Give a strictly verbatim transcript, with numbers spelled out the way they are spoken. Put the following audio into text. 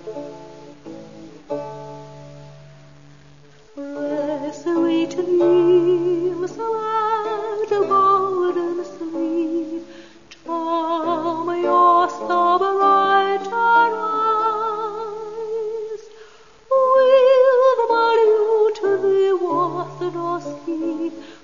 Sweet dreams and a golden sleep, charm your star brighter eyes. Will the lute thee waft or sleep?